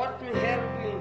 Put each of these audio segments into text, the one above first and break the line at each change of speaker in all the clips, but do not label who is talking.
what to help me.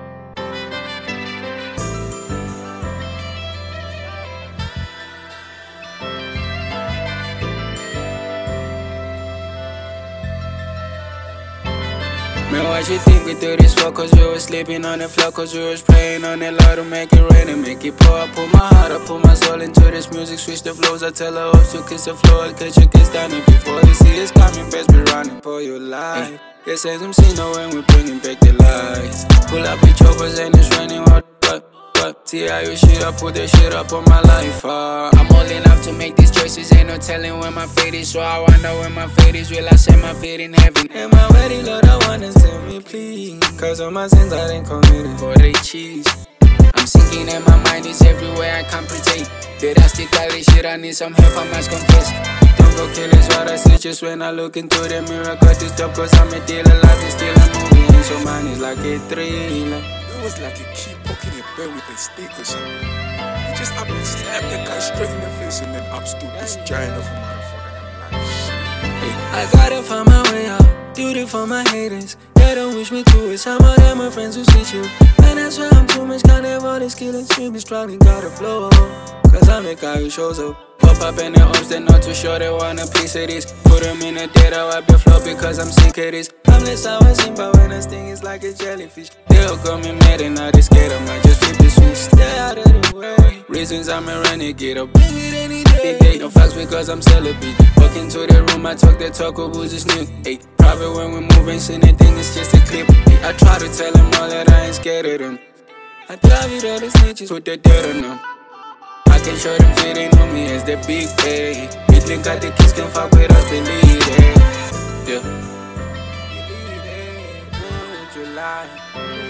Man, what you think we do this for? Cause we was sleeping on the floor, cause we was praying on the Lord to make it rain and make it pour. I put my heart, I put my soul into this music, switch the flows. I tell her off to kiss the floor, catch your kiss down it before you see it's coming, best be running for your life. Yes, as I'm seeing no when we bringing back the lights. Pull up with choppers and it's raining hard. See how you shit up, put that shit up on my life. I'm old enough to make these choices, ain't no telling when my fate is. So I wonder when my fate is, will I set my fate in heaven? Am I ready, Lord? I wanna tell me please, cause all my sins I didn't committed for they cheese. I'm sinking and my mind is everywhere, I can't pretend. Did I stick all this shit? I need some help, I must confess. Don't go kill is what I see just when I look into the mirror. Cut this up cause I'm a deal alive and still a movie. And so mine is like a thriller.
It was like you keep poking your bed with a stick or something. You just up and slap the guy straight in the face and then up stood this giant of a motherfucker. I'm like, shit.
I gotta find my way out, do it for my haters. They don't wish me to it, some of them are friends who switch you. Man, I swear I'm too much, can't have all this skill and scream, struggling, gotta blow up. Cause I'm the guy who shows up. Pop up in the homes, they're not too sure they want a piece of this. Put them in a dead, I wipe the floor because I'm sick of this. I'm less hours in, but when I sting it's like a jellyfish. They'll call me mad and now they scared, I might just flip the switch. Stay out of the way. Reasons I'm a renegade, I'll bring it any day. No facts because I'm celibate. Walk into the room, I talk that talk, who's this new? Hey, private when we're moving, shit, anything it's just a clip. Hey, I try to tell them all that I ain't scared of them. I drive it all the snitches, put the dirt on them. I can show them shit they know me as the big A. Bitch, got the kids can fuck with us, believe it. Yeah. Believe it, July.